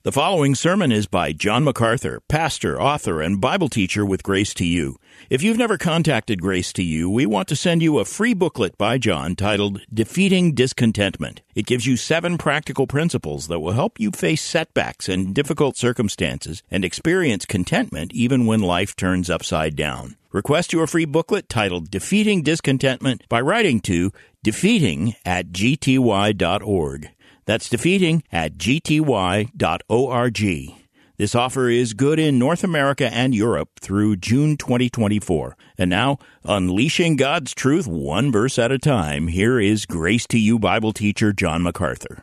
The following sermon is by John MacArthur, pastor, author, and Bible teacher with Grace to You. If you've never contacted Grace to You, we want to send you a free booklet by John titled Defeating Discontentment. It gives you 7 practical principles that will help you face setbacks and difficult circumstances and experience contentment even when life turns upside down. Request your free booklet titled Defeating Discontentment by writing to defeating@gty.org. That's defeating@gty.org. This offer is good in North America and Europe through June 2024. And now, unleashing God's truth one verse at a time, here is Grace to You Bible teacher John MacArthur.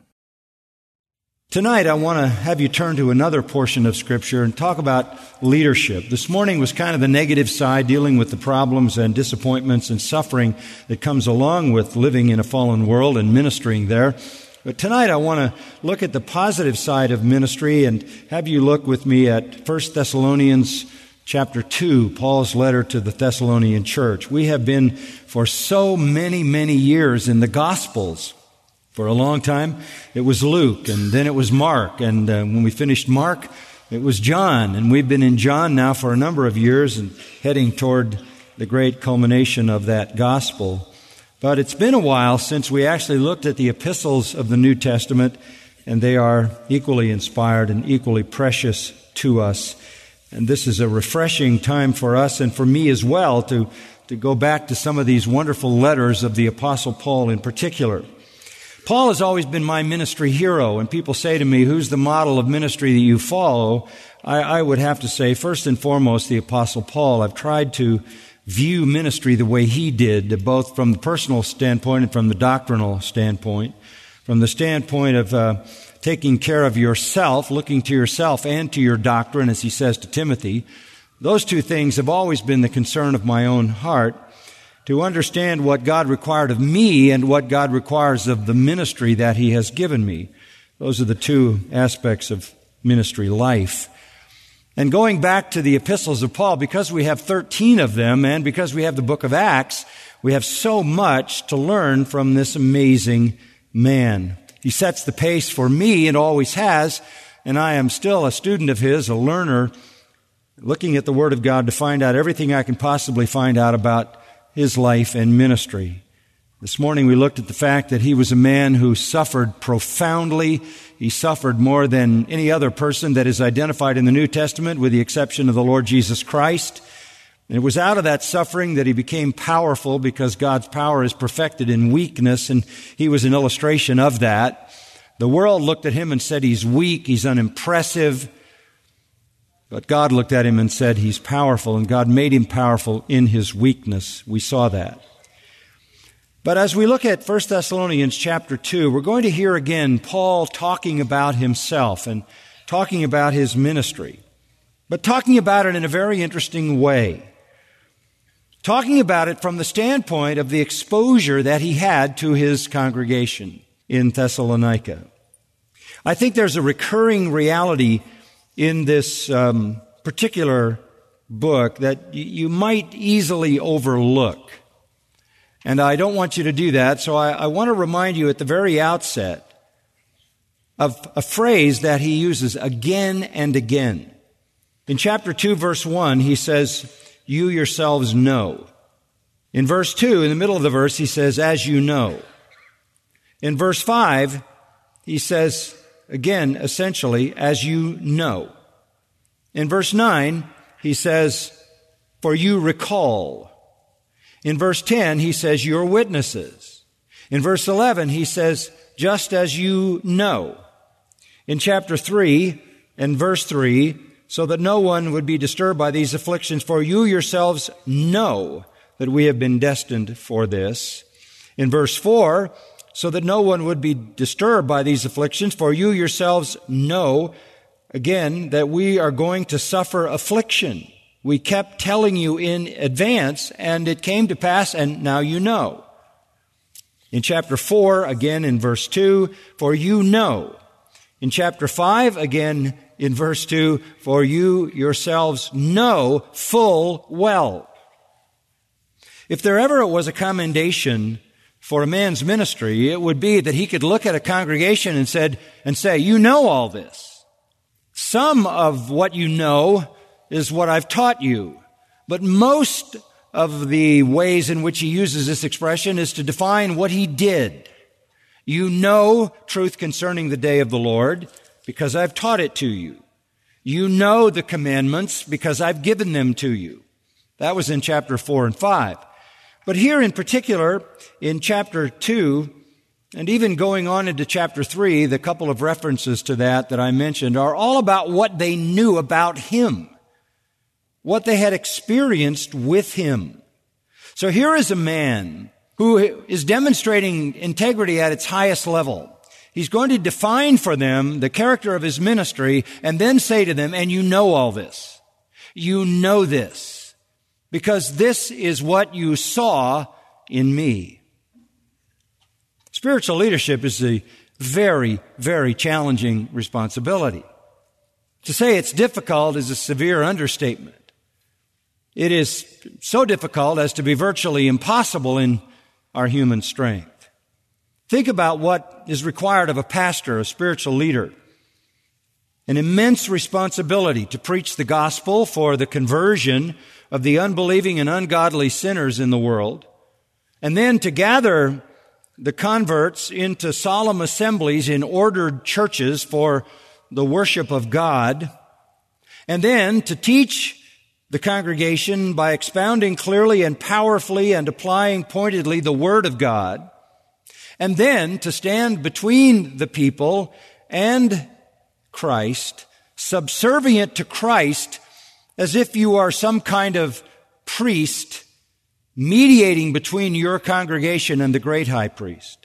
Tonight, I want to have you turn to another portion of Scripture and talk about leadership. This morning was kind of the negative side, dealing with the problems and disappointments and suffering that comes along with living in a fallen world and ministering there. But tonight I want to look at the positive side of ministry and have you look with me at 1 Thessalonians chapter 2, Paul's letter to the Thessalonian church. We have been for so many years in the Gospels. For a long time, it was Luke, and then it was Mark, and when we finished Mark, it was John. And we've been in John now for a number of years and heading toward the great culmination of that Gospel. But it's been a while since we actually looked at the epistles of the New Testament, and they are equally inspired and equally precious to us. And this is a refreshing time for us and for me as well to go back to some of these wonderful letters of the Apostle Paul in particular. Paul has always been my ministry hero, and people say to me, who's the model of ministry that you follow? I would have to say, first and foremost, the Apostle Paul. I've tried to view ministry the way he did, both from the personal standpoint and from the doctrinal standpoint. From the standpoint of taking care of yourself, looking to yourself and to your doctrine, as he says to Timothy. Those two things have always been the concern of my own heart, to understand what God required of me and what God requires of the ministry that he has given me. Those are the two aspects of ministry life. And going back to the epistles of Paul, because we have 13 of them and because we have the book of Acts, we have so much to learn from this amazing man. He sets the pace for me and always has, and I am still a student of his, a learner, looking at the Word of God to find out everything I can possibly find out about his life and ministry. This morning we looked at the fact that he was a man who suffered profoundly. He suffered more than any other person that is identified in the New Testament, with the exception of the Lord Jesus Christ. And it was out of that suffering that he became powerful, because God's power is perfected in weakness, and he was an illustration of that. The world looked at him and said he's weak, he's unimpressive. But God looked at him and said he's powerful, and God made him powerful in his weakness. We saw that. But as we look at 1 Thessalonians chapter 2, we're going to hear again Paul talking about himself and talking about his ministry, but talking about it in a very interesting way. Talking about it from the standpoint of the exposure that he had to his congregation in Thessalonica. I think there's a recurring reality in this particular book that you might easily overlook. And I don't want you to do that, so I want to remind you at the very outset of a phrase that he uses again and again. In chapter 2, verse 1, he says, you yourselves know. In verse 2, in the middle of the verse, he says, as you know. In verse 5, he says, again, essentially, as you know. In verse 9, he says, for you recall. In verse 10, he says, you're witnesses. In verse 11, he says, just as you know. In chapter 3 and verse 3, so that no one would be disturbed by these afflictions, for you yourselves know that we have been destined for this. In verse 4, so that no one would be disturbed by these afflictions, for you yourselves know, again, that we are going to suffer affliction. We kept telling you in advance, and it came to pass, and now you know. In chapter 4, again in verse 2, for you know. In chapter 5, again in verse 2, for you yourselves know full well. If there ever was a commendation for a man's ministry, it would be that he could look at a congregation and say, you know all this. Some of what you know is what I've taught you, but most of the ways in which he uses this expression is to define what he did. You know truth concerning the day of the Lord because I've taught it to you. You know the commandments because I've given them to you. That was in chapter 4 and 5. But here in particular, in chapter 2, and even going on into chapter 3, the couple of references to that I mentioned are all about what they knew about him, what they had experienced with him. So here is a man who is demonstrating integrity at its highest level. He's going to define for them the character of his ministry and then say to them, and you know all this. You know this because this is what you saw in me. Spiritual leadership is a very, very challenging responsibility. To say it's difficult is a severe understatement. It is so difficult as to be virtually impossible in our human strength. Think about what is required of a pastor, a spiritual leader. An immense responsibility to preach the gospel for the conversion of the unbelieving and ungodly sinners in the world, and then to gather the converts into solemn assemblies in ordered churches for the worship of God, and then to teach the congregation by expounding clearly and powerfully and applying pointedly the Word of God, and then to stand between the people and Christ, subservient to Christ, as if you are some kind of priest mediating between your congregation and the great high priest,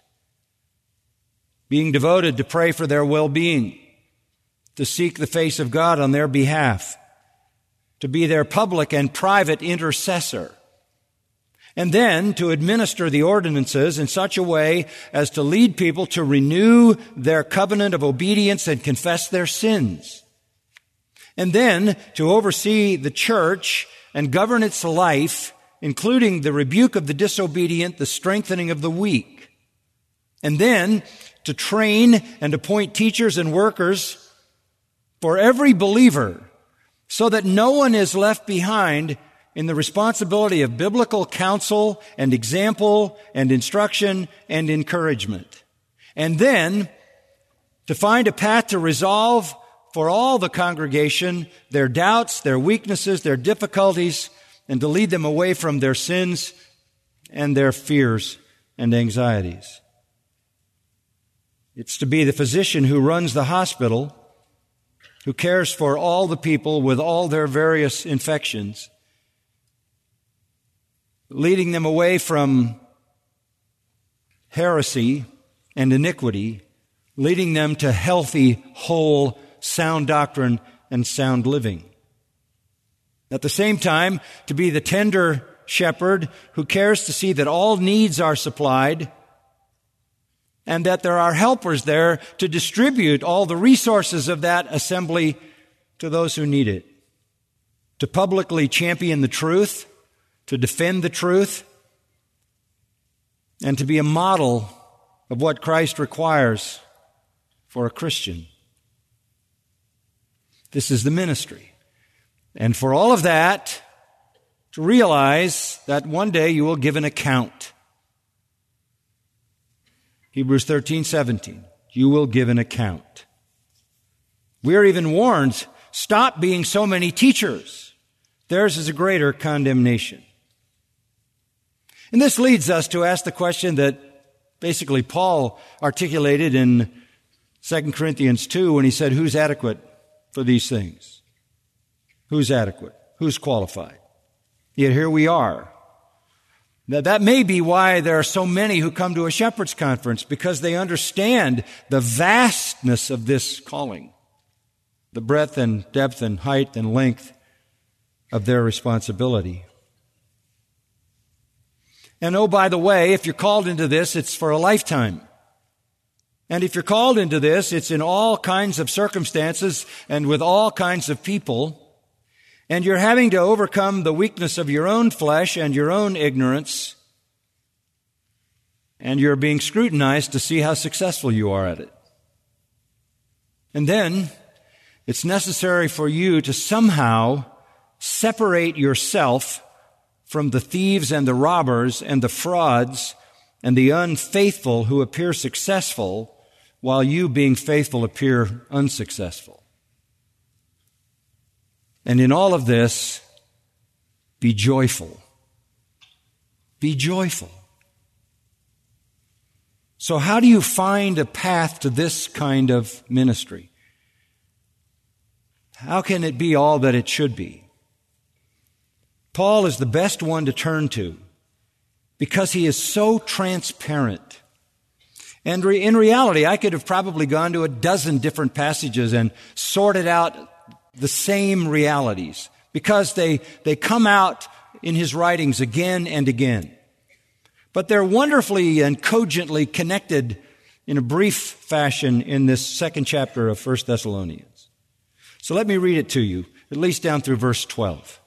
being devoted to pray for their well-being, to seek the face of God on their behalf, to be their public and private intercessor, and then to administer the ordinances in such a way as to lead people to renew their covenant of obedience and confess their sins, and then to oversee the church and govern its life, including the rebuke of the disobedient, the strengthening of the weak, and then to train and appoint teachers and workers for every believer so that no one is left behind in the responsibility of biblical counsel and example and instruction and encouragement. And then to find a path to resolve for all the congregation their doubts, their weaknesses, their difficulties, and to lead them away from their sins and their fears and anxieties. It's to be the physician who runs the hospital, who cares for all the people with all their various infections, leading them away from heresy and iniquity, leading them to healthy, whole, sound doctrine and sound living. At the same time, to be the tender shepherd who cares to see that all needs are supplied and that there are helpers there to distribute all the resources of that assembly to those who need it. To publicly champion the truth, to defend the truth, and to be a model of what Christ requires for a Christian. This is the ministry. And for all of that, to realize that one day you will give an account. Hebrews 13:17. You will give an account. We are even warned, stop being so many teachers. Theirs is a greater condemnation. And this leads us to ask the question that basically Paul articulated in 2 Corinthians 2 when he said, who's adequate for these things? Who's adequate? Who's qualified? Yet here we are. Now, that may be why there are so many who come to a shepherd's conference, because they understand the vastness of this calling, the breadth and depth and height and length of their responsibility. And oh, by the way, if you're called into this, it's for a lifetime. And if you're called into this, it's in all kinds of circumstances and with all kinds of people. And you're having to overcome the weakness of your own flesh and your own ignorance. And you're being scrutinized to see how successful you are at it. And then It's necessary for you to somehow separate yourself from the thieves and the robbers and the frauds and the unfaithful who appear successful, while you, being faithful, appear unsuccessful. And in all of this, be joyful. Be joyful. So how do you find a path to this kind of ministry? How can it be all that it should be? Paul is the best one to turn to because he is so transparent. And in reality, I could have probably gone to a dozen different passages and sorted out the same realities because they come out in his writings again and again. But they're wonderfully and cogently connected in a brief fashion in this second chapter of 1 Thessalonians. So let me read it to you, at least down through verse 12.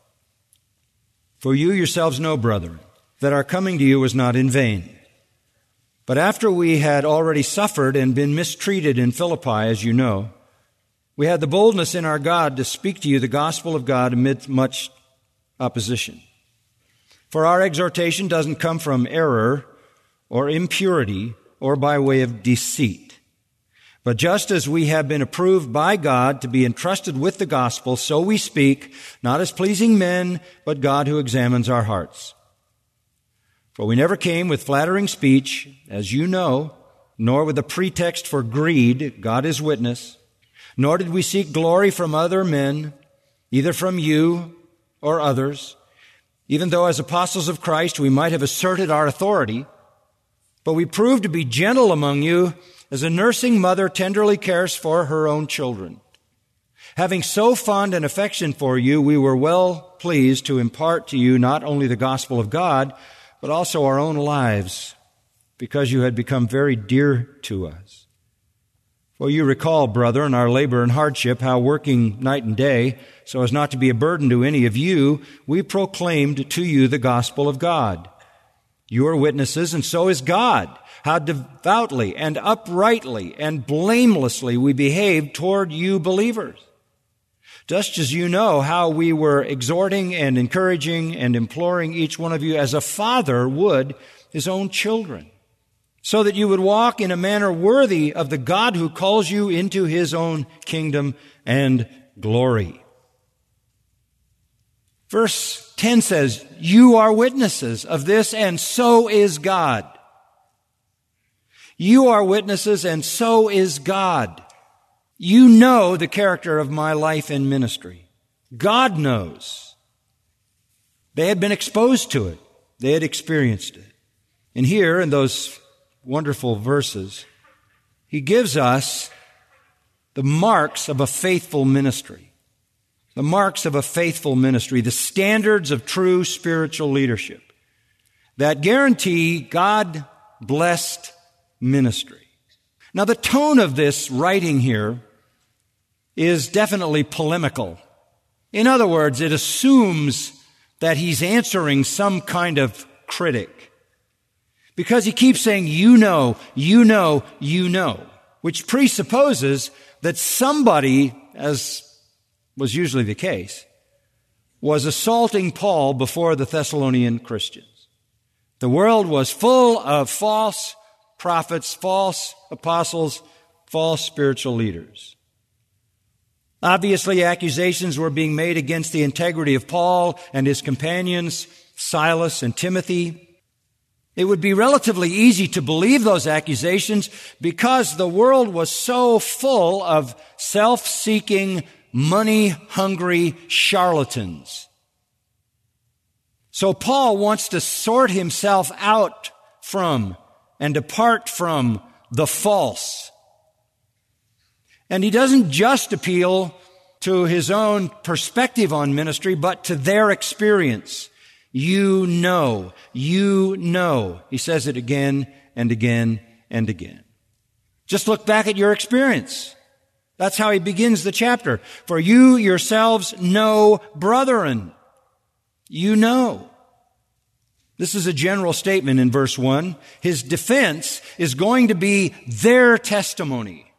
For you yourselves know, brethren, that our coming to you was not in vain. But after we had already suffered and been mistreated in Philippi, as you know, we had the boldness in our God to speak to you the gospel of God amid much opposition. For our exhortation doesn't come from error or impurity or by way of deceit. But just as we have been approved by God to be entrusted with the gospel, so we speak, not as pleasing men, but God who examines our hearts. For we never came with flattering speech, as you know, nor with a pretext for greed, God is witness, nor did we seek glory from other men, either from you or others, even though as apostles of Christ we might have asserted our authority, but we proved to be gentle among you as a nursing mother tenderly cares for her own children. Having so fond an affection for you, we were well pleased to impart to you not only the gospel of God, but also our own lives, because you had become very dear to us. For you recall, brethren, our labor and hardship, how working night and day, so as not to be a burden to any of you, we proclaimed to you the gospel of God. You are witnesses, and so is God, how devoutly and uprightly and blamelessly we behaved toward you believers. Just as you know how we were exhorting and encouraging and imploring each one of you as a father would his own children, so that you would walk in a manner worthy of the God who calls you into his own kingdom and glory. Verse 10 says, you are witnesses of this, and so is God. You are witnesses, and so is God. You know the character of my life and ministry. God knows. They had been exposed to it. They had experienced it. And here, in those wonderful verses, he gives us the marks of a faithful ministry. The marks of a faithful ministry, the standards of true spiritual leadership that guarantee God-blessed ministry. Now, the tone of this writing here is definitely polemical. In other words, it assumes that he's answering some kind of critic, because he keeps saying, you know, you know, you know, which presupposes that somebody, as was usually the case, was assaulting Paul before the Thessalonian Christians. The world was full of false prophets, false apostles, false spiritual leaders. Obviously, accusations were being made against the integrity of Paul and his companions, Silas and Timothy. It would be relatively easy to believe those accusations because the world was so full of self-seeking, money-hungry charlatans. So Paul wants to sort himself out from and apart from the false. And he doesn't just appeal to his own perspective on ministry, but to their experience. You know. He says it again and again and again. Just look back at your experience. That's how he begins the chapter. For you yourselves know, brethren. You know. This is a general statement in verse 1. His defense is going to be their testimony.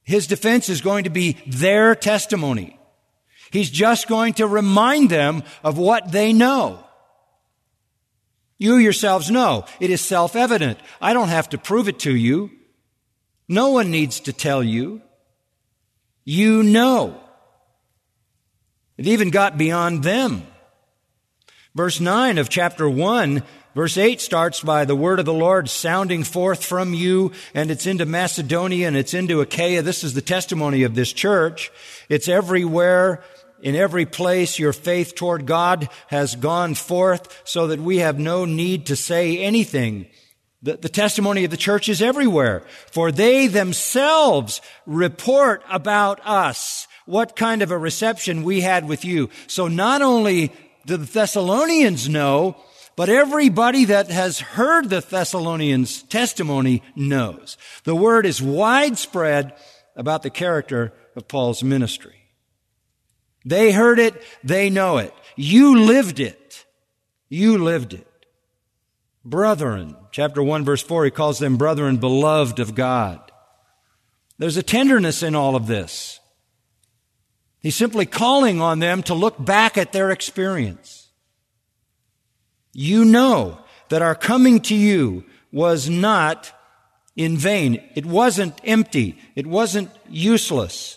His defense is going to be their testimony. He's just going to remind them of what they know. You yourselves know. It is self-evident. I don't have to prove it to you. No one needs to tell you. You know. It even got beyond them. Verse 9 of chapter 1, verse 8 starts by the word of the Lord sounding forth from you, and it's into Macedonia and it's into Achaia. This is the testimony of this church. It's everywhere. In every place, your faith toward God has gone forth so that we have no need to say anything. The testimony of the church is everywhere. For they themselves report about us, what kind of a reception we had with you. So not only do the Thessalonians know, but everybody that has heard the Thessalonians' testimony knows. The word is widespread about the character of Paul's ministry. They heard it, they know it. You lived it. You lived it. Brethren, chapter 1, verse 4, he calls them brethren beloved of God. There's a tenderness in all of this. He's simply calling on them to look back at their experience. You know that our coming to you was not in vain. It wasn't empty. It wasn't useless.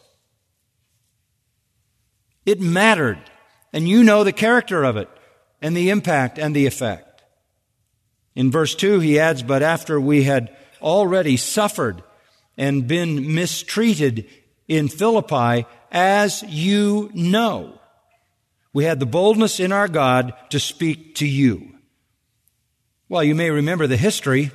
It mattered, and you know the character of it, and the impact and the effect. In verse 2, he adds, but after we had already suffered and been mistreated in Philippi, as you know, we had the boldness in our God to speak to you. Well, you may remember the history.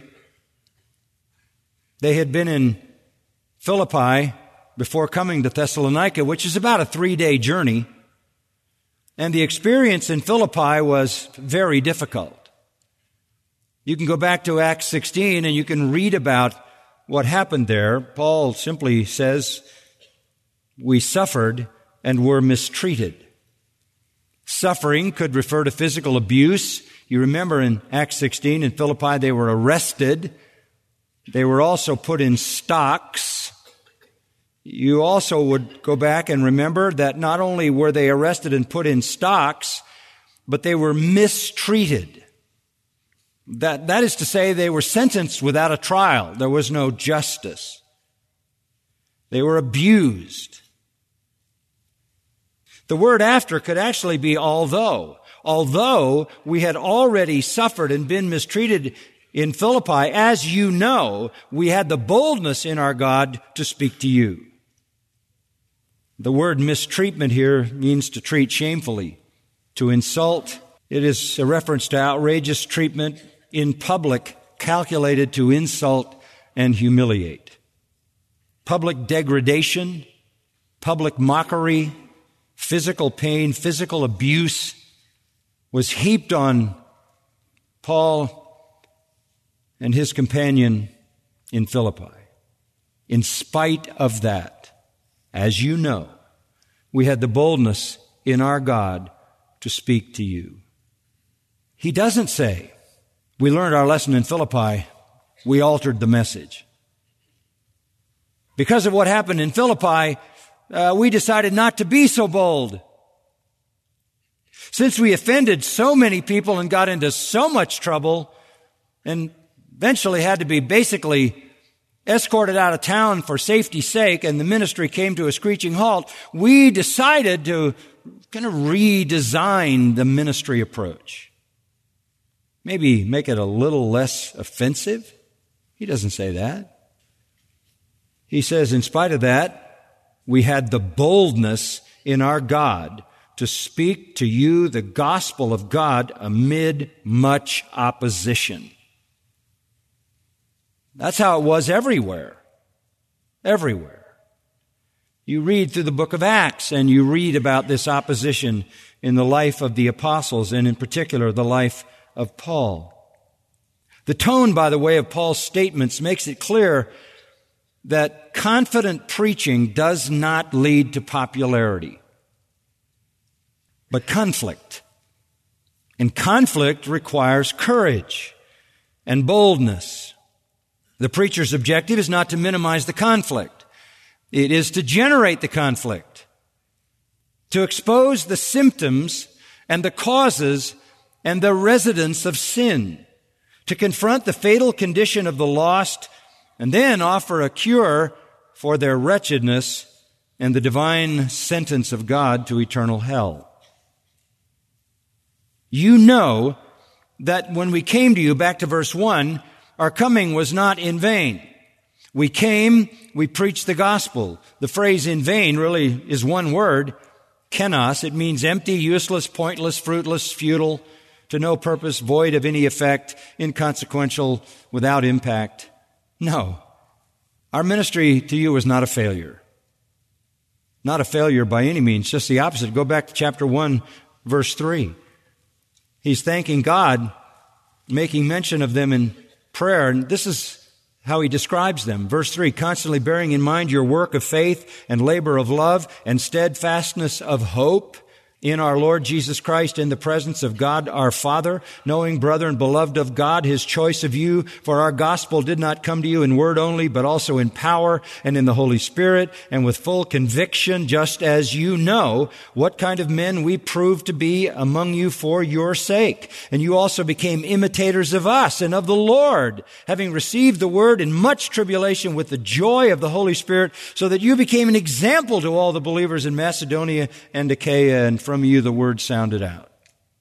They had been in Philippi before coming to Thessalonica, which is about a 3-day journey. And the experience in Philippi was very difficult. You can go back to Acts 16 and you can read about what happened there. Paul simply says, we suffered and were mistreated. Suffering could refer to physical abuse. You remember in Acts 16 in Philippi, they were arrested. They were also put in stocks. You also would go back and remember that not only were they arrested and put in stocks, but they were mistreated. That is to say, they were sentenced without a trial. There was no justice. They were abused. The word after could actually be although. Although we had already suffered and been mistreated in Philippi, as you know, we had the boldness in our God to speak to you. The word mistreatment here means to treat shamefully, to insult. It is a reference to outrageous treatment in public calculated to insult and humiliate. Public degradation, public mockery, physical pain, physical abuse was heaped on Paul and his companion in Philippi. In spite of that, as you know, we had the boldness in our God to speak to you. He doesn't say, we learned our lesson in Philippi, we altered the message. Because of what happened in Philippi, we decided not to be so bold. Since we offended so many people and got into so much trouble and eventually had to be basically escorted out of town for safety's sake, and the ministry came to a screeching halt, we decided to kind of redesign the ministry approach. Maybe make it a little less offensive. He doesn't say that. He says, in spite of that, we had the boldness in our God to speak to you the gospel of God amid much opposition. That's how it was everywhere. Everywhere. You read through the book of Acts and you read about this opposition in the life of the apostles and in particular the life of Paul. The tone, by the way, of Paul's statements makes it clear that confident preaching does not lead to popularity, but conflict. And conflict requires courage and boldness. The preacher's objective is not to minimize the conflict. It is to generate the conflict, to expose the symptoms and the causes and the residents of sin, to confront the fatal condition of the lost, and then offer a cure for their wretchedness and the divine sentence of God to eternal hell. You know that when we came to you, back to verse 1, our coming was not in vain. We came, we preached the gospel. The phrase in vain really is one word, kenos. It means empty, useless, pointless, fruitless, futile, to no purpose, void of any effect, inconsequential, without impact. No. Our ministry to you was not a failure. Not a failure by any means, just the opposite. Go back to chapter 1, verse 3. He's thanking God, making mention of them in prayer, and this is how he describes them. Verse 3, constantly bearing in mind your work of faith and labor of love and steadfastness of hope in our Lord Jesus Christ in the presence of God our Father, knowing, brethren, beloved of God, His choice of you, for our gospel did not come to you in word only, but also in power and in the Holy Spirit and with full conviction, just as you know what kind of men we proved to be among you for your sake. And you also became imitators of us and of the Lord, having received the word in much tribulation with the joy of the Holy Spirit, so that you became an example to all the believers in Macedonia and Achaia, and from you the word sounded out.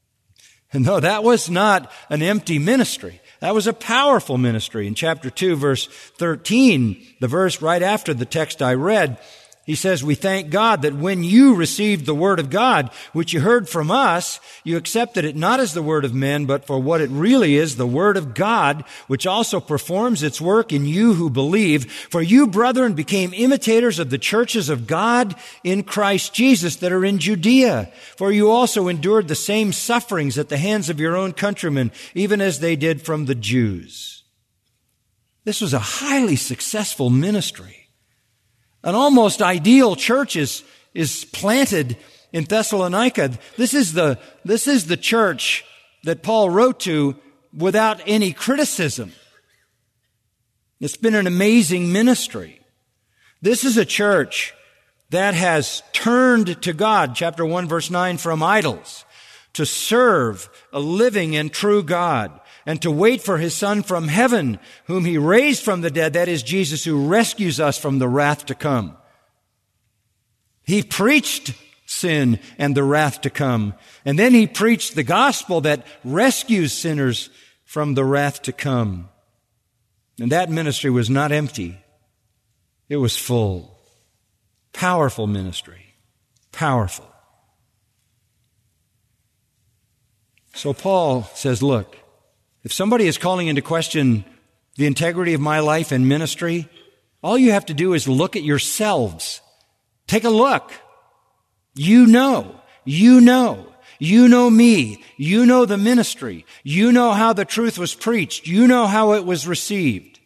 And no, that was not an empty ministry. That was a powerful ministry. In chapter 2, verse 13, the verse right after the text I read, he says, we thank God that when you received the word of God, which you heard from us, you accepted it not as the word of men, but for what it really is, the word of God, which also performs its work in you who believe. For you, brethren, became imitators of the churches of God in Christ Jesus that are in Judea. For you also endured the same sufferings at the hands of your own countrymen, even as they did from the Jews. This was a highly successful ministry. An almost ideal church is planted in Thessalonica. This is the church that Paul wrote to without any criticism. It's been an amazing ministry. This is a church that has turned to God, chapter 1, verse 9, from idols, to serve a living and true God, and to wait for His Son from heaven, whom He raised from the dead, that is Jesus, who rescues us from the wrath to come. He preached sin and the wrath to come, and then He preached the gospel that rescues sinners from the wrath to come. And that ministry was not empty. It was full. Powerful ministry. Powerful. So Paul says, look, if somebody is calling into question the integrity of my life and ministry, all you have to do is look at yourselves. Take a look. You know me. You know the ministry. You know how the truth was preached. You know how it was received.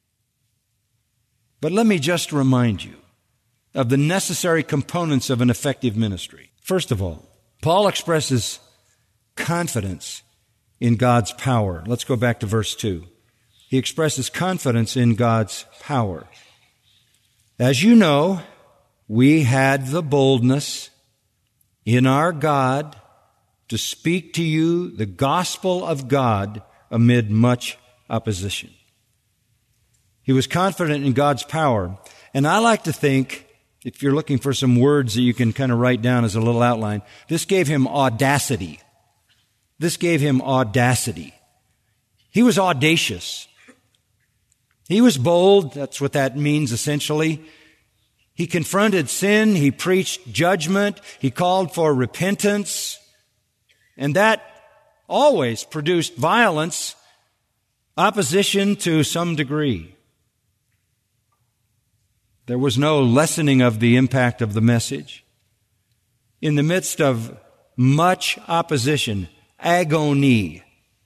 But let me just remind you of the necessary components of an effective ministry. First of all, Paul expresses confidence in God's power. Let's go back to verse 2. He expresses confidence in God's power. As you know, we had the boldness in our God to speak to you the gospel of God amid much opposition. He was confident in God's power. And I like to think, if you're looking for some words that you can kind of write down as a little outline, this gave him audacity. This gave him audacity. He was audacious. He was bold. That's what that means essentially. He confronted sin. He preached judgment. He called for repentance. And that always produced violence, opposition to some degree. There was no lessening of the impact of the message. In the midst of much opposition, agony,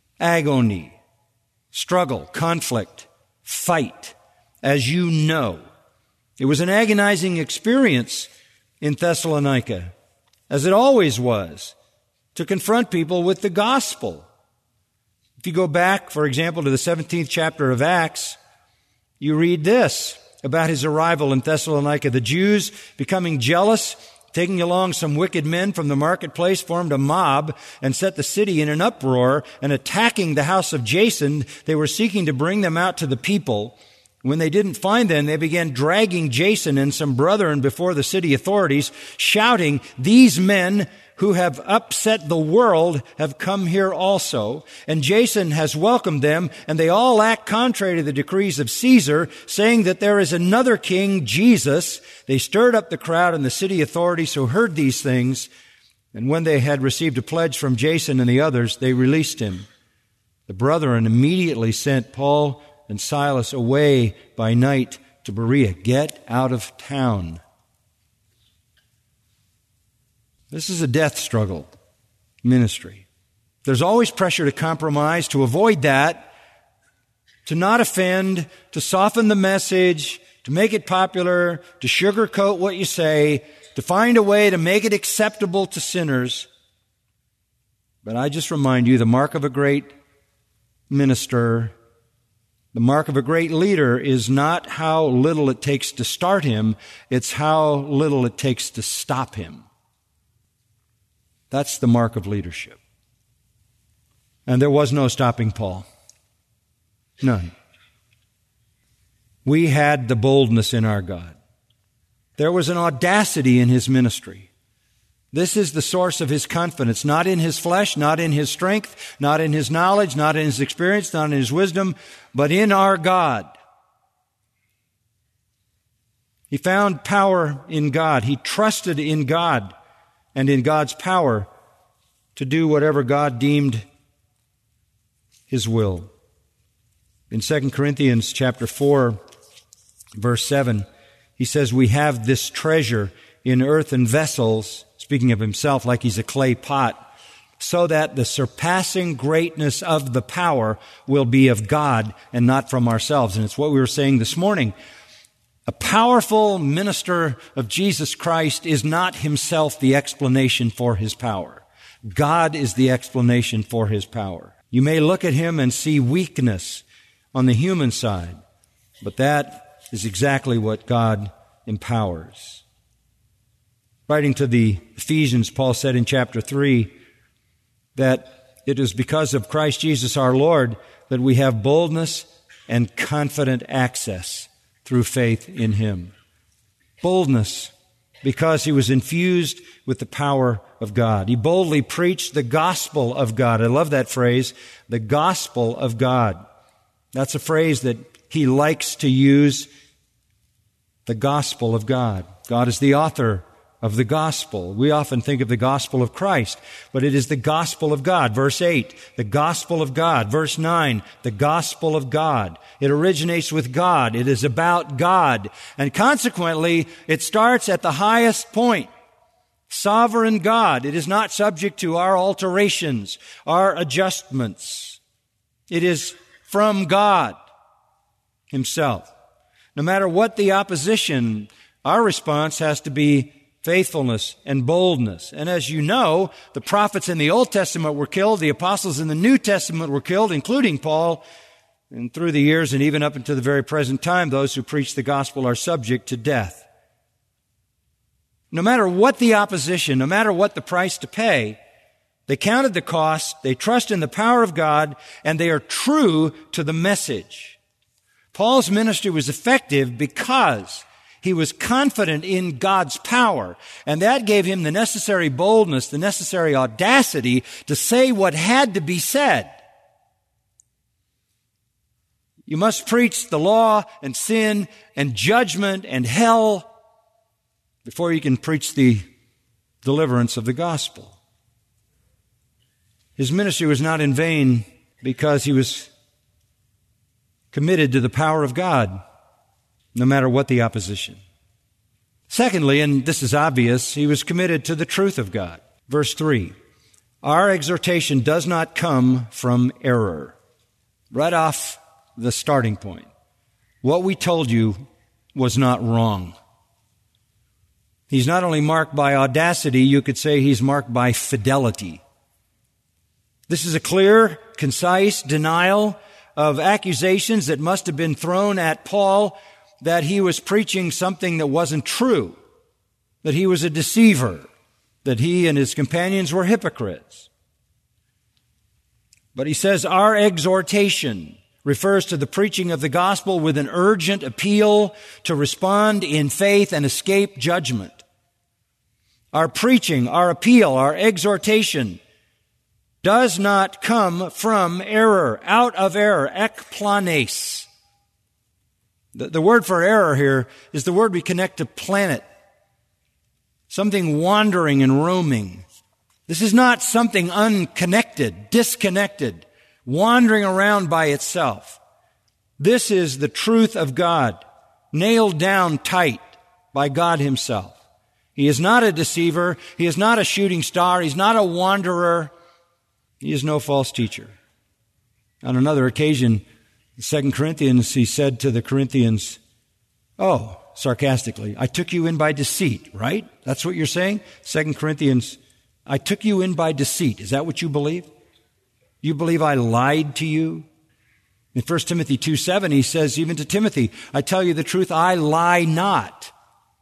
struggle, conflict, fight, as you know. It was an agonizing experience in Thessalonica, as it always was, to confront people with the gospel. If you go back, for example, to the 17th chapter of Acts, you read this. about his arrival in Thessalonica. The Jews, becoming jealous, taking along some wicked men from the marketplace, formed a mob and set the city in an uproar, and attacking the house of Jason, they were seeking to bring them out to the people. When they didn't find them, they began dragging Jason and some brethren before the city authorities, shouting, "These men who have upset the world have come here also. And Jason has welcomed them, and they all act contrary to the decrees of Caesar, saying that there is another king, Jesus." They stirred up the crowd and the city authorities who heard these things, and when they had received a pledge from Jason and the others, they released him. The brethren immediately sent Paul and Silas away by night to Berea. Get out of town. This is a death struggle ministry. There's always pressure to compromise, to avoid that, to not offend, to soften the message, to make it popular, to sugarcoat what you say, to find a way to make it acceptable to sinners. But I just remind you, the mark of a great minister, the mark of a great leader is not how little it takes to start him, it's how little it takes to stop him. That's the mark of leadership. And there was no stopping Paul. None. We had the boldness in our God. There was an audacity in his ministry. This is the source of his confidence, not in his flesh, not in his strength, not in his knowledge, not in his experience, not in his wisdom, but in our God. He found power in God. He trusted in God and in God's power to do whatever God deemed his will. In 2 Corinthians chapter 4, verse 7, he says, "We have this treasure in earthen vessels," speaking of himself like he's a clay pot, "so that the surpassing greatness of the power will be of God and not from ourselves." And it's what we were saying this morning. A powerful minister of Jesus Christ is not himself the explanation for his power. God is the explanation for his power. You may look at him and see weakness on the human side, but that is exactly what God empowers. Writing to the Ephesians, Paul said in chapter 3 that it is because of Christ Jesus our Lord that we have boldness and confident access through faith in him. Boldness, because he was infused with the power of God. He boldly preached the gospel of God. I love that phrase, the gospel of God. That's a phrase that he likes to use, the gospel of God. God is the author of the gospel. We often think of the gospel of Christ, but it is the gospel of God. Verse 8, the gospel of God. Verse 9, the gospel of God. It originates with God. It is about God. And consequently, it starts at the highest point. Sovereign God. It is not subject to our alterations, our adjustments. It is from God himself. No matter what the opposition, our response has to be faithfulness and boldness. And as you know, the prophets in the Old Testament were killed. The apostles in the New Testament were killed, including Paul. And through the years and even up until the very present time, those who preach the gospel are subject to death. No matter what the opposition, no matter what the price to pay, they counted the cost, they trust in the power of God, and they are true to the message. Paul's ministry was effective because he was confident in God's power, and that gave him the necessary boldness, the necessary audacity to say what had to be said. You must preach the law and sin and judgment and hell before you can preach the deliverance of the gospel. His ministry was not in vain because he was committed to the power of God, no matter what the opposition. Secondly, and this is obvious, he was committed to the truth of God. Verse 3, our exhortation does not come from error. Right off the starting point. What we told you was not wrong. He's not only marked by audacity, you could say he's marked by fidelity. This is a clear, concise denial of accusations that must have been thrown at Paul that he was preaching something that wasn't true, that he was a deceiver, that he and his companions were hypocrites. But he says our exhortation refers to the preaching of the gospel with an urgent appeal to respond in faith and escape judgment. Our preaching, our appeal, our exhortation does not come from error, out of error, ekplanes. The word for error here is the word we connect to planet. Something wandering and roaming. This is not something unconnected, disconnected, wandering around by itself. This is the truth of God, nailed down tight by God Himself. He is not a deceiver. He is not a shooting star. He's not a wanderer. He is no false teacher. On another occasion, in 2 Corinthians, he said to the Corinthians, sarcastically, I took you in by deceit, right? That's what you're saying? 2 Corinthians, I took you in by deceit. Is that what you believe? You believe I lied to you? In 1 Timothy 2:7, he says even to Timothy, I tell you the truth, I lie not.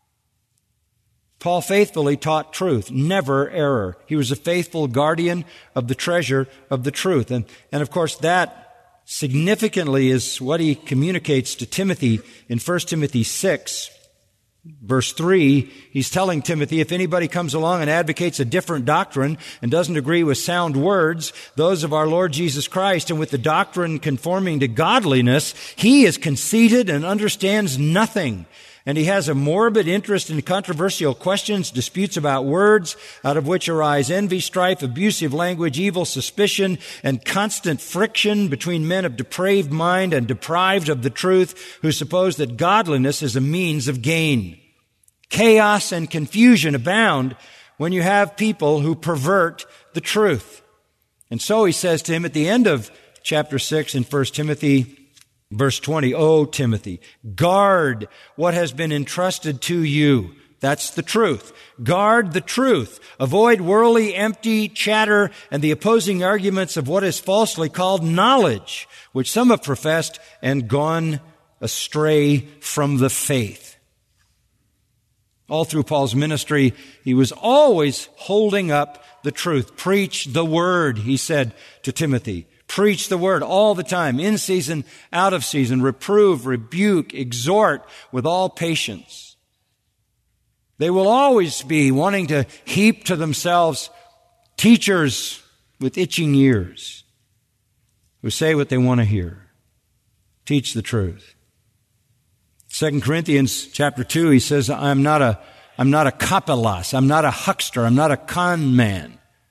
Paul faithfully taught truth, never error. He was a faithful guardian of the treasure of the truth. And of course, that significantly is what he communicates to Timothy in 1 Timothy 6, verse 3. He's telling Timothy, if anybody comes along and advocates a different doctrine and doesn't agree with sound words, those of our Lord Jesus Christ, and with the doctrine conforming to godliness, he is conceited and understands nothing. And he has a morbid interest in controversial questions, disputes about words, out of which arise envy, strife, abusive language, evil suspicion, and constant friction between men of depraved mind and deprived of the truth, who suppose that godliness is a means of gain. Chaos and confusion abound when you have people who pervert the truth. And so he says to him at the end of chapter 6 in 1 Timothy, Verse 20, O Timothy, guard what has been entrusted to you. That's the truth. Guard the truth. Avoid worldly, empty chatter and the opposing arguments of what is falsely called knowledge, which some have professed and gone astray from the faith. All through Paul's ministry, he was always holding up the truth. Preach the word, he said to Timothy. Preach the word all the time, in season, out of season. Reprove, rebuke, exhort with all patience. They will always be wanting to heap to themselves teachers with itching ears who say what they want to hear. Teach the truth. 2 Corinthians chapter 2, he says, I'm not a kapelas. I'm not a huckster. I'm not a con man.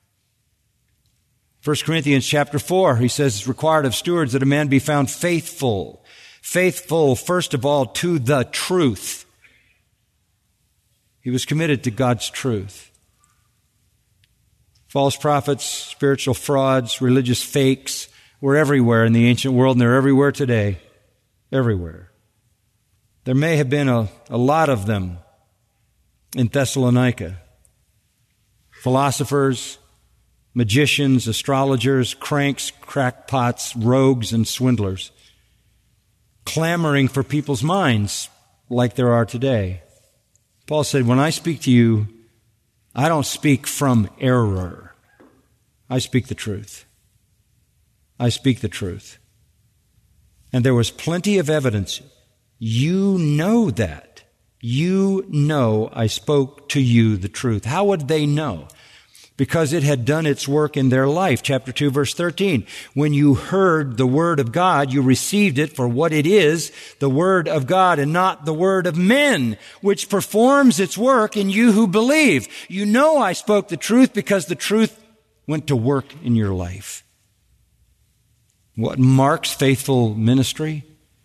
1 Corinthians chapter 4, he says it's required of stewards that a man be found faithful. Faithful, first of all, to the truth. He was committed to God's truth. False prophets, spiritual frauds, religious fakes were everywhere in the ancient world, and they're everywhere today. Everywhere. There may have been a lot of them in Thessalonica. Philosophers, magicians, astrologers, cranks, crackpots, rogues, and swindlers, clamoring for people's minds like there are today. Paul said, when I speak to you, I don't speak from error. I speak the truth. I speak the truth. And there was plenty of evidence. You know that. You know I spoke to you the truth. How would they know? Because it had done its work in their life. Chapter 2, verse 13. When you heard the word of God, you received it for what it is, the word of God, and not the word of men, which performs its work in you who believe. You know I spoke the truth because the truth went to work in your life. What marks faithful ministry?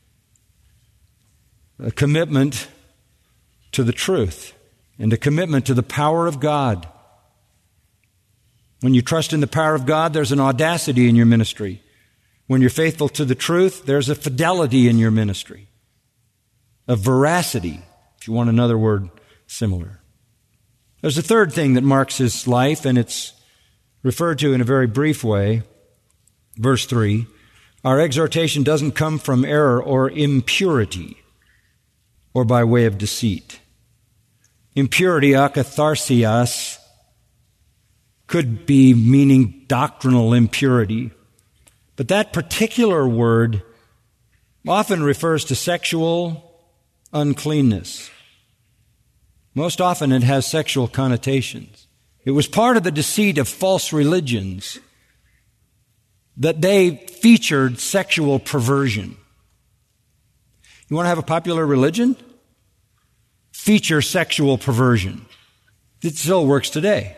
A commitment to the truth and a commitment to the power of God. When you trust in the power of God, there's an audacity in your ministry. When you're faithful to the truth, there's a fidelity in your ministry. A veracity, if you want another word similar. There's a third thing that marks his life, and it's referred to in a very brief way. Verse 3, our exhortation doesn't come from error or impurity. or by way of deceit. Impurity, akatharsias, could be meaning doctrinal impurity. But that particular word often refers to sexual uncleanness. Most often it has sexual connotations. It was part of the deceit of false religions that they featured sexual perversion. You want to have a popular religion? Feature sexual perversion. It still works today.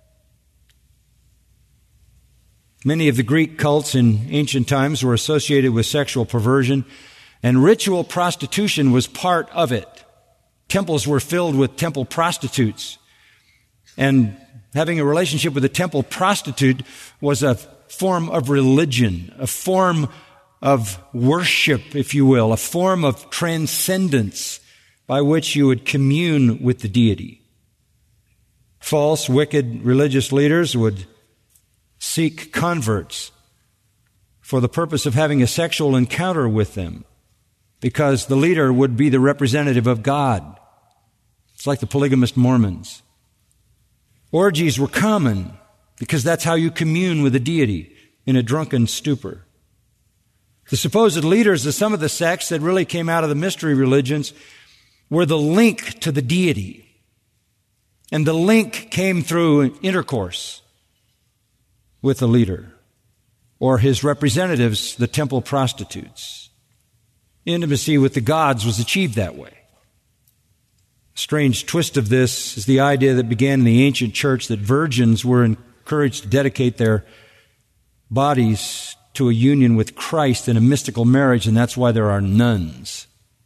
Many of the Greek cults in ancient times were associated with sexual perversion, and ritual prostitution was part of it. Temples were filled with temple prostitutes, and having a relationship with a temple prostitute was a form of religion, a form of worship, if you will, a form of transcendence by which you would commune with the deity. False, wicked religious leaders would seek converts for the purpose of having a sexual encounter with them, because the leader would be the representative of God. It's like the polygamist Mormons. Orgies were common because that's how you commune with the deity, in a drunken stupor. The supposed leaders of some of the sects that really came out of the mystery religions were the link to the deity. And the link came through intercourse with the leader or his representatives, the temple prostitutes. Intimacy with the gods was achieved that way. A strange twist of this is the idea that began in the ancient church that virgins were encouraged to dedicate their bodies to a union with Christ in a mystical marriage, and that's why there are nuns.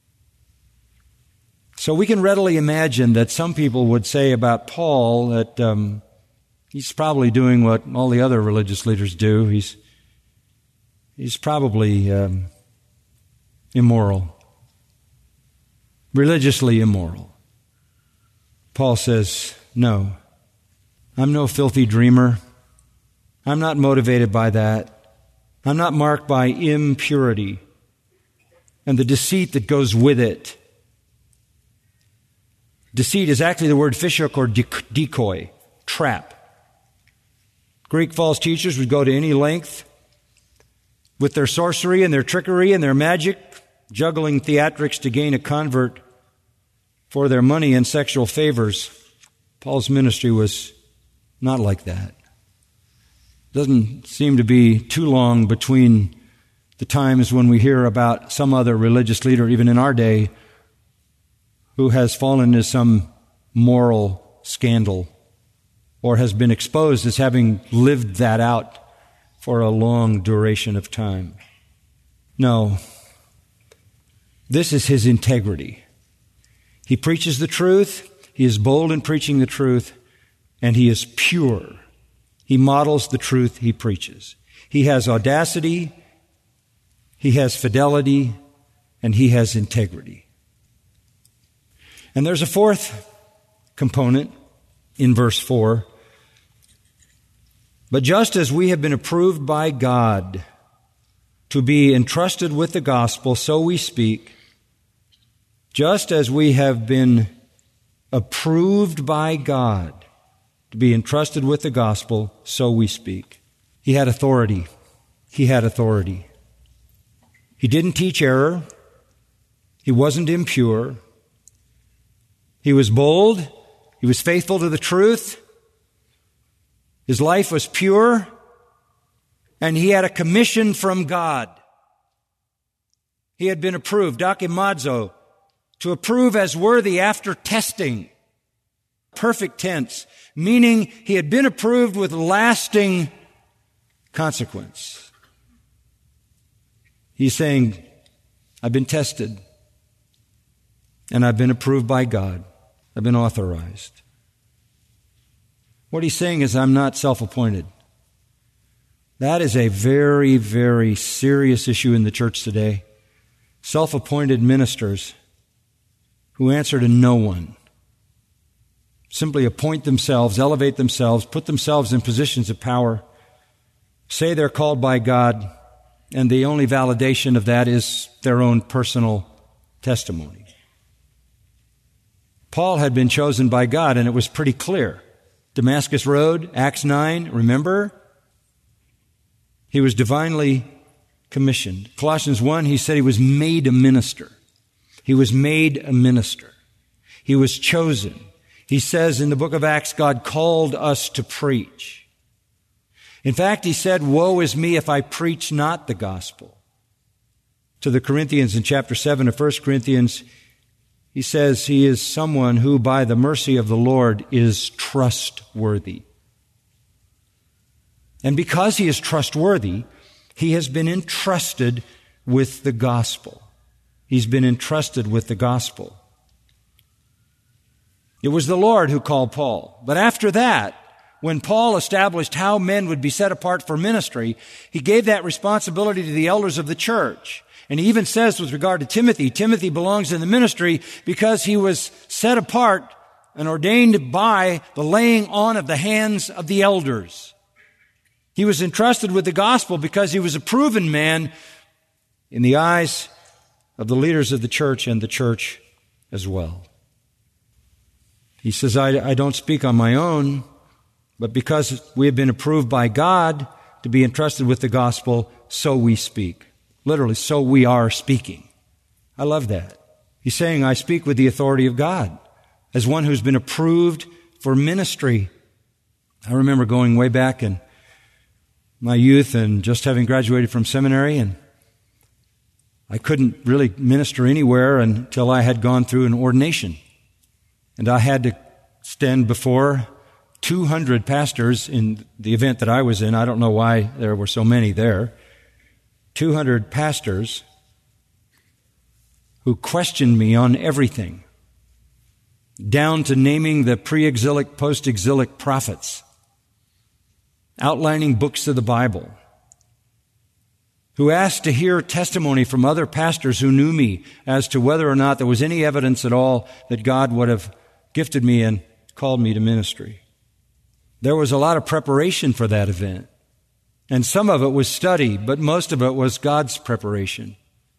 So we can readily imagine that some people would say about Paul that he's probably doing what all the other religious leaders do. He's probably immoral, religiously immoral. Paul says, no, I'm no filthy dreamer. I'm not motivated by that. I'm not marked by impurity and the deceit that goes with it. Deceit is actually the word fishhook or decoy, trap. Greek false teachers would go to any length with their sorcery and their trickery and their magic, juggling theatrics to gain a convert for their money and sexual favors. Paul's ministry was not like that. Doesn't seem to be too long between the times when we hear about some other religious leader, even in our day, who has fallen into some moral scandal or has been exposed as having lived that out for a long duration of time. No, this is his integrity. He preaches the truth, he is bold in preaching the truth, and he is pure. He models the truth he preaches. He has audacity, he has fidelity, and he has integrity. And there's a fourth component in verse 4. But just as we have been approved by God to be entrusted with the gospel, so we speak. Just as we have been approved by God to be entrusted with the gospel, so we speak. He had authority. He had authority. He didn't teach error. He wasn't impure. He was bold. He was faithful to the truth. His life was pure. And he had a commission from God. He had been approved, dokimazo, to approve as worthy after testing. Perfect tense, meaning he had been approved with lasting consequence. He's saying, I've been tested, and I've been approved by God. I've been authorized. What he's saying is, I'm not self-appointed. That is a very, very serious issue in the church today. Self-appointed ministers who answer to no one, simply appoint themselves, elevate themselves, put themselves in positions of power, say they're called by God, and the only validation of that is their own personal testimony. Paul had been chosen by God, and it was pretty clear. Damascus Road, Acts 9, remember? He was divinely commissioned. Colossians 1, he said he was made a minister. He was made a minister. He was chosen. He says in the book of Acts, God called us to preach. In fact, he said, woe is me if I preach not the gospel. To the Corinthians in chapter 7 of 1 Corinthians, he says he is someone who by the mercy of the Lord is trustworthy. And because he is trustworthy, he has been entrusted with the gospel. He's been entrusted with the gospel. It was the Lord who called Paul. But after that, when Paul established how men would be set apart for ministry, he gave that responsibility to the elders of the church. And he even says with regard to Timothy, Timothy belongs in the ministry because he was set apart and ordained by the laying on of the hands of the elders. He was entrusted with the gospel because he was a proven man in the eyes of the leaders of the church and the church as well. He says, I don't speak on my own, but because we have been approved by God to be entrusted with the gospel, so we speak. Literally, so we are speaking. I love that. He's saying, I speak with the authority of God as one who's been approved for ministry. I remember going way back in my youth and just having graduated from seminary, and I couldn't really minister anywhere until I had gone through an ordination. And I had to stand before 200 pastors in the event that I was in. I don't know why there were so many there. 200 pastors who questioned me on everything, down to naming the pre-exilic, post-exilic prophets, outlining books of the Bible, who asked to hear testimony from other pastors who knew me as to whether or not there was any evidence at all that God would have gifted me and called me to ministry. There was a lot of preparation for that event. And some of it was study, but most of it was God's preparation.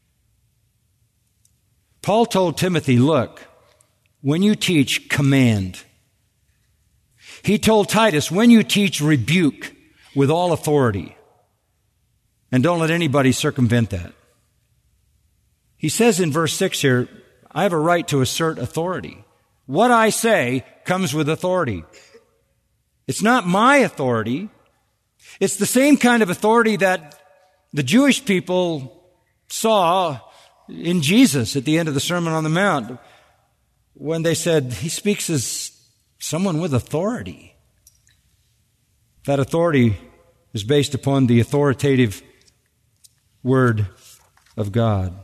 Paul told Timothy, look, when you teach, command. He told Titus, when you teach, rebuke with all authority. And don't let anybody circumvent that. He says in verse 6 here, I have a right to assert authority. What I say comes with authority. It's not my authority. It's the same kind of authority that the Jewish people saw in Jesus at the end of the Sermon on the Mount when they said, he speaks as someone with authority. That authority is based upon the authoritative Word of God.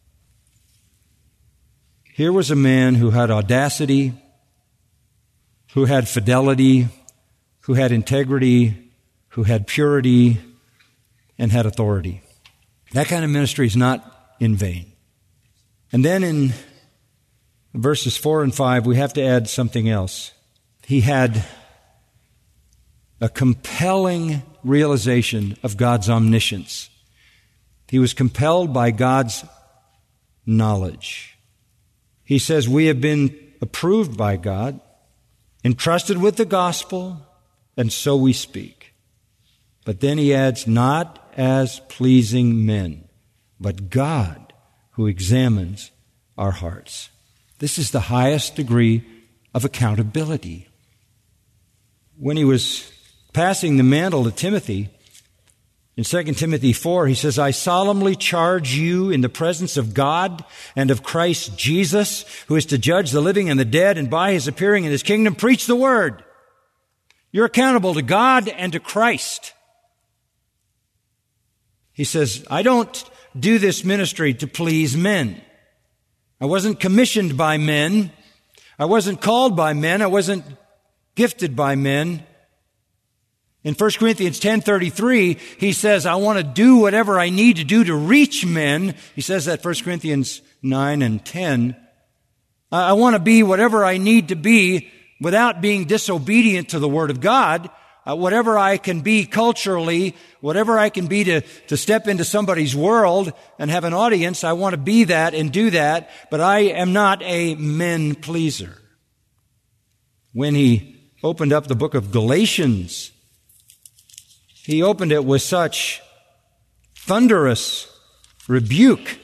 Here was a man who had audacity, who had fidelity, who had integrity, who had purity, and had authority. That kind of ministry is not in vain. And then in verses 4 and 5, we have to add something else. He had a compelling realization of God's omniscience. He was compelled by God's knowledge. He says, we have been approved by God, entrusted with the gospel, and so we speak. But then he adds, not as pleasing men, but God who examines our hearts. This is the highest degree of accountability. When he was passing the mantle to Timothy, in 2 Timothy 4, he says, I solemnly charge you in the presence of God and of Christ Jesus, who is to judge the living and the dead, and by his appearing in his kingdom, preach the word. You're accountable to God and to Christ. He says, I don't do this ministry to please men. I wasn't commissioned by men. I wasn't called by men. I wasn't gifted by men. In 1 Corinthians 10:33, he says, I want to do whatever I need to do to reach men. He says that 1 Corinthians 9 and 10. I want to be whatever I need to be without being disobedient to the Word of God. Whatever I can be culturally, whatever I can be to step into somebody's world and have an audience, I want to be that and do that, but I am not a men pleaser. When he opened up the book of Galatians, he opened it with such thunderous rebuke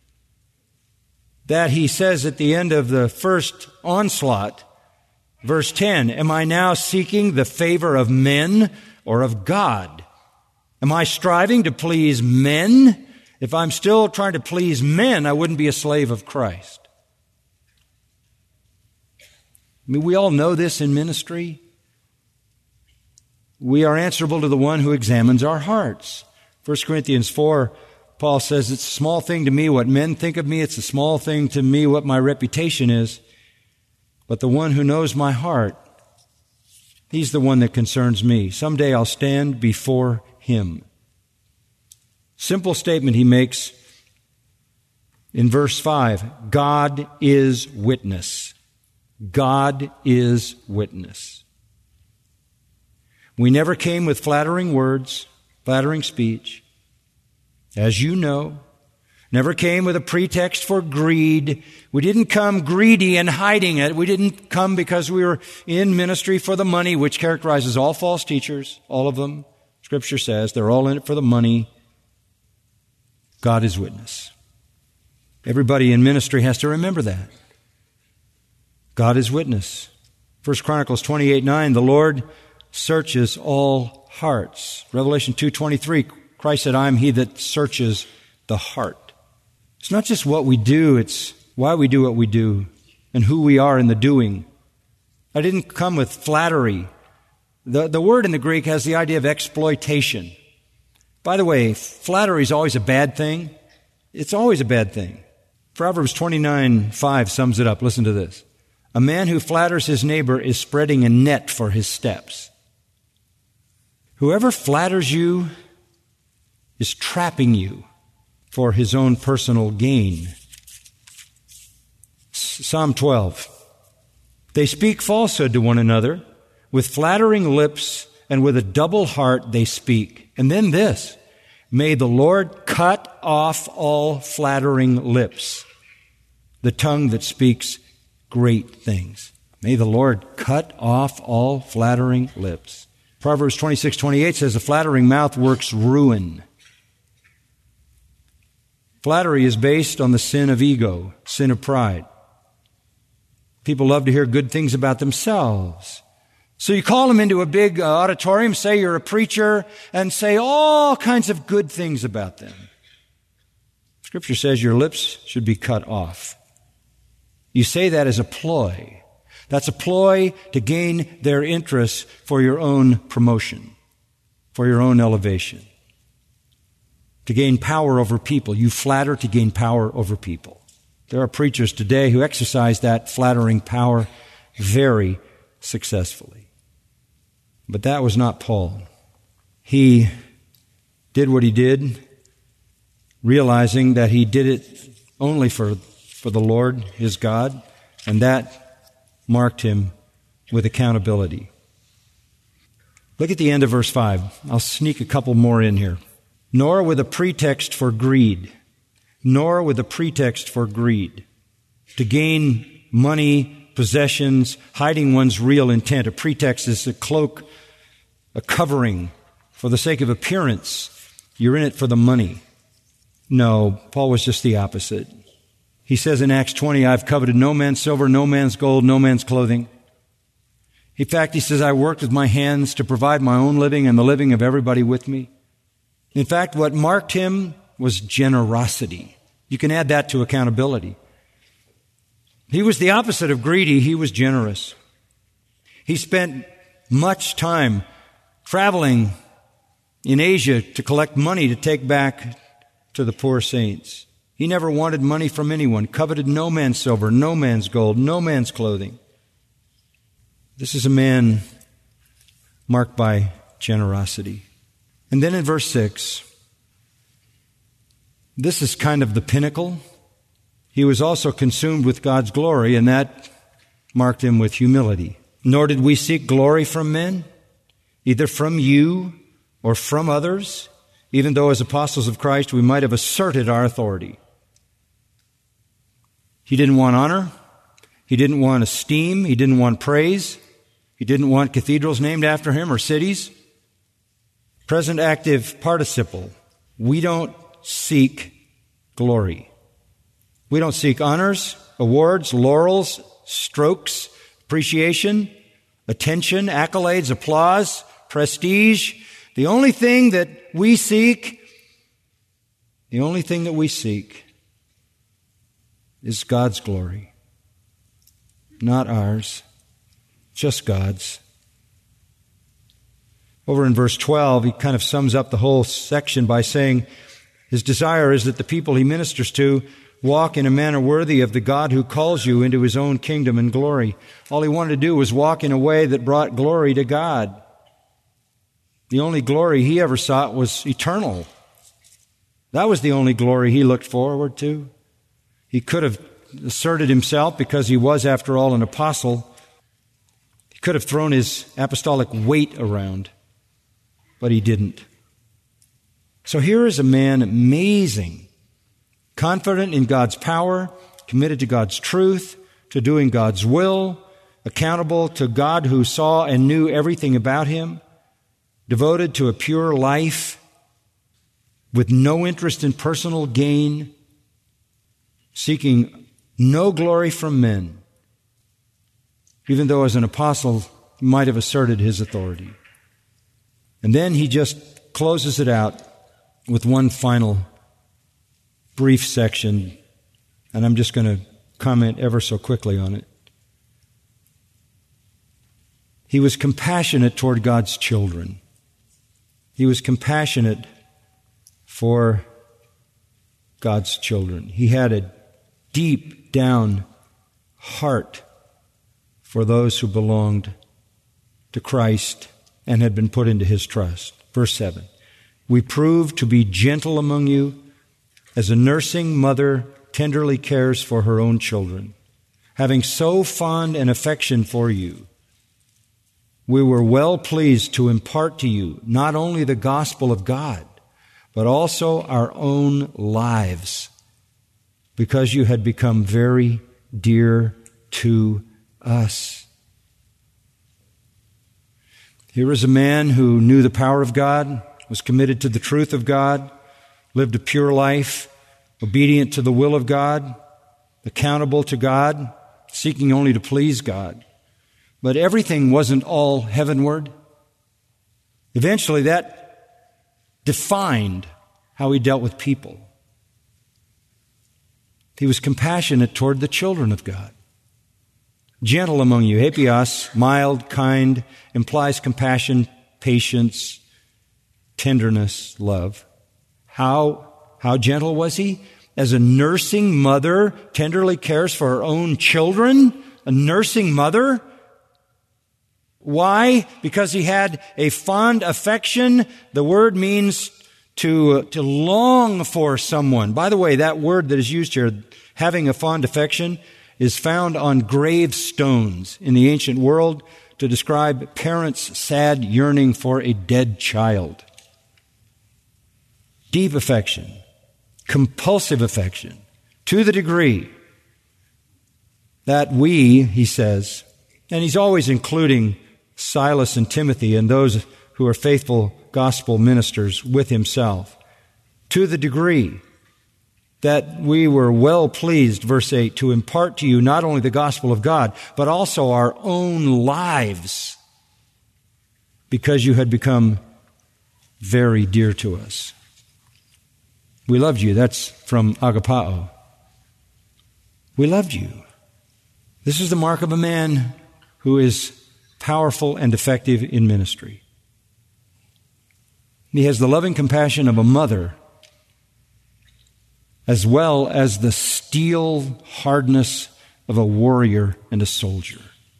that he says at the end of the first onslaught, verse 10, am I now seeking the favor of men or of God? Am I striving to please men? If I'm still trying to please men, I wouldn't be a slave of Christ. I mean, we all know this in ministry. We are answerable to the one who examines our hearts. 1 Corinthians 4, Paul says, it's a small thing to me what men think of me. It's a small thing to me what my reputation is. But the one who knows my heart, he's the one that concerns me. Someday I'll stand before him. Simple statement he makes in verse 5. God is witness. God is witness. We never came with flattering words, flattering speech. As you know, never came with a pretext for greed. We didn't come greedy and hiding it. We didn't come because we were in ministry for the money, which characterizes all false teachers, all of them. Scripture says they're all in it for the money. God is witness. Everybody in ministry has to remember that. God is witness. 1 Chronicles 28:9, the Lord searches all hearts. Revelation 2:23, Christ said, I am he that searches the heart. It's not just what we do, it's why we do what we do and who we are in the doing. I didn't come with flattery. The word in the Greek has the idea of exploitation. By the way, flattery is always a bad thing. It's always a bad thing. Proverbs 29:5 sums it up. Listen to this. A man who flatters his neighbor is spreading a net for his steps. Whoever flatters you is trapping you for his own personal gain. Psalm 12. They speak falsehood to one another. With flattering lips and with a double heart they speak. And then this. May the Lord cut off all flattering lips, the tongue that speaks great things. May the Lord cut off all flattering lips. Proverbs 26:28 says, a flattering mouth works ruin. Flattery is based on the sin of ego, sin of pride. People love to hear good things about themselves. So you call them into a big auditorium, say you're a preacher, and say all kinds of good things about them. Scripture says your lips should be cut off. You say that as a ploy. That's a ploy to gain their interest for your own promotion, for your own elevation, to gain power over people. You flatter to gain power over people. There are preachers today who exercise that flattering power very successfully. But that was not Paul. He did what he did, realizing that he did it only for the Lord, his God, and that marked him with accountability. Look at the end of verse 5. I'll sneak a couple more in here. Nor with a pretext for greed. Nor with a pretext for greed. To gain money, possessions, hiding one's real intent. A pretext is a cloak, a covering for the sake of appearance. You're in it for the money. No, Paul was just the opposite. He says in Acts 20, I've coveted no man's silver, no man's gold, no man's clothing. In fact, he says, I worked with my hands to provide my own living and the living of everybody with me. In fact, what marked him was generosity. You can add that to accountability. He was the opposite of greedy. He was generous. He spent much time traveling in Asia to collect money to take back to the poor saints. He never wanted money from anyone, coveted no man's silver, no man's gold, no man's clothing. This is a man marked by generosity. And then in verse 6, this is kind of the pinnacle. He was also consumed with God's glory, and that marked him with humility. Nor did we seek glory from men, either from you or from others, even though as apostles of Christ we might have asserted our authority. He didn't want honor. He didn't want esteem. He didn't want praise. He didn't want cathedrals named after him or cities. Present active participle. We don't seek glory. We don't seek honors, awards, laurels, strokes, appreciation, attention, accolades, applause, prestige. The only thing that we seek is God's glory. Not ours, just God's. Over in verse 12, he kind of sums up the whole section by saying his desire is that the people he ministers to walk in a manner worthy of the God who calls you into his own kingdom and glory. All he wanted to do was walk in a way that brought glory to God. The only glory he ever sought was eternal. That was the only glory he looked forward to. He could have asserted himself because he was, after all, an apostle. He could have thrown his apostolic weight around, but he didn't. So here is a man amazing, confident in God's power, committed to God's truth, to doing God's will, accountable to God who saw and knew everything about him, devoted to a pure life, with no interest in personal gain, seeking no glory from men, even though as an apostle he might have asserted his authority. And then he just closes it out with one final brief section, and I'm just going to comment ever so quickly on it. He was compassionate toward God's children. He was compassionate for God's children. He had a deep down heart for those who belonged to Christ and had been put into his trust. Verse 7, we prove to be gentle among you as a nursing mother tenderly cares for her own children. Having so fond an affection for you, we were well pleased to impart to you not only the gospel of God, but also our own lives, because you had become very dear to us. Here is a man who knew the power of God, was committed to the truth of God, lived a pure life, obedient to the will of God, accountable to God, seeking only to please God. But everything wasn't all heavenward. Eventually that defined how he dealt with people. He was compassionate toward the children of God. Gentle among you, hapios, mild, kind, implies compassion, patience, tenderness, love. How gentle was he? As a nursing mother tenderly cares for her own children, a nursing mother. Why? Because he had a fond affection. The word means to long for someone. By the way, that word that is used here, having a fond affection, is found on gravestones in the ancient world to describe parents' sad yearning for a dead child. Deep affection, compulsive affection, to the degree that we, he says, and he's always including Silas and Timothy and those who are faithful gospel ministers with himself, to the degree that we were well pleased, verse 8, to impart to you not only the gospel of God, but also our own lives, because you had become very dear to us. We loved you. That's from agapao. We loved you. This is the mark of a man who is powerful and effective in ministry. He has the loving compassion of a mother, as well as the steel hardness of a warrior and a soldier.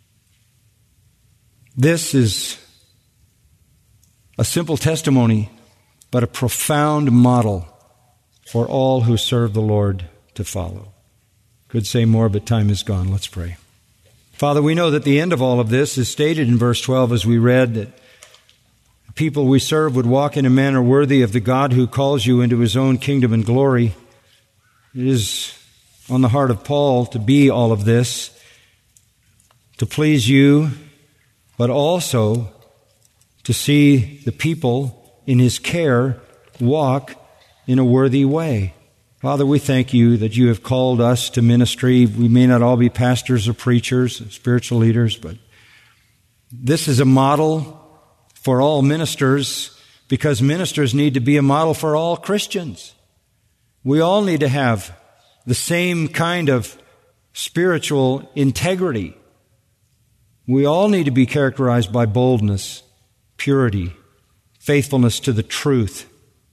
This is a simple testimony, but a profound model for all who serve the Lord to follow. Could say more, but time is gone. Let's pray. Father, we know that the end of all of this is stated in verse 12 as we read, that the people we serve would walk in a manner worthy of the God who calls you into his own kingdom and glory. It is on the heart of Paul to be all of this, to please you, but also to see the people in His care walk in a worthy way. Father, we thank You that You have called us to ministry. We may not all be pastors or preachers, spiritual leaders, but this is a model for all ministers, because ministers need to be a model for all Christians. We all need to have the same kind of spiritual integrity. We all need to be characterized by boldness, purity, faithfulness to the truth.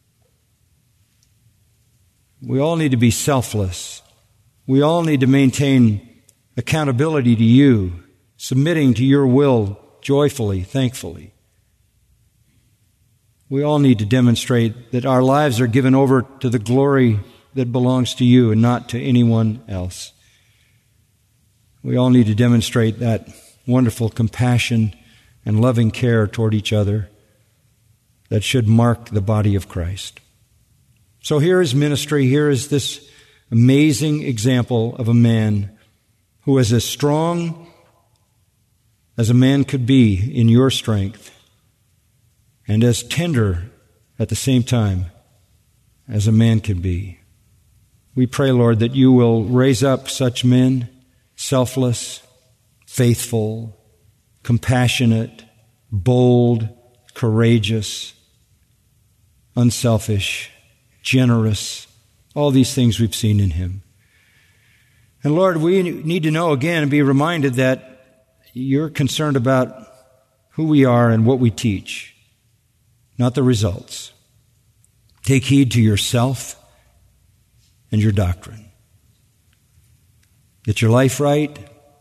We all need to be selfless. We all need to maintain accountability to You, submitting to Your will joyfully, thankfully. We all need to demonstrate that our lives are given over to the glory that belongs to You and not to anyone else. We all need to demonstrate that wonderful compassion and loving care toward each other that should mark the body of Christ. So here is ministry. Here is this amazing example of a man who is as strong as a man could be in Your strength, and as tender at the same time as a man can be. We pray, Lord, that You will raise up such men, selfless, faithful, compassionate, bold, courageous, unselfish, generous, all these things we've seen in Him. And Lord, we need to know again and be reminded that You're concerned about who we are and what we teach, not the results. Take heed to yourself and your doctrine. Get your life right.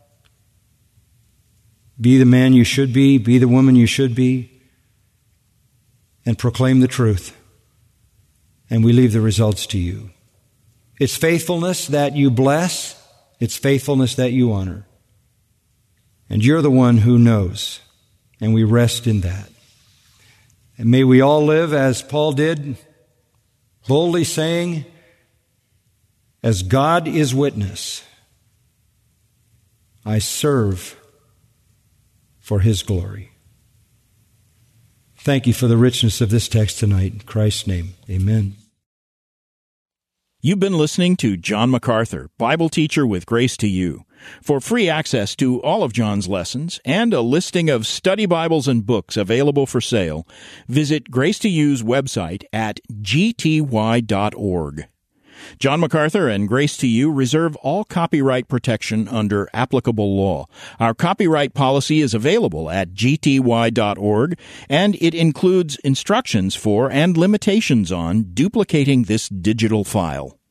Be the man you should be the woman you should be, and proclaim the truth. And we leave the results to You. It's faithfulness that You bless. It's faithfulness that You honor. And You're the one who knows, and we rest in that. And may we all live as Paul did, boldly saying, as God is witness, I serve for His glory. Thank You for the richness of this text tonight. In Christ's name, amen. You've been listening to John MacArthur, Bible teacher with Grace to You. For free access to all of John's lessons and a listing of study Bibles and books available for sale, visit Grace to You's website at gty.org. John MacArthur and Grace to You reserve all copyright protection under applicable law. Our copyright policy is available at gty.org, and it includes instructions for and limitations on duplicating this digital file.